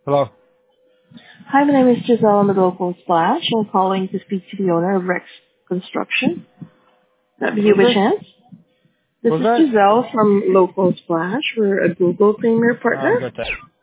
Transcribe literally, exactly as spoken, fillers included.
Hello. Hi, my name is Giselle on the local Splash. I'm calling to speak to the owner of Rex Construction. That be you Who's by this? chance? This Who's is that? Giselle from Local Splash. We're a Google Premier Oh, I partner. got that.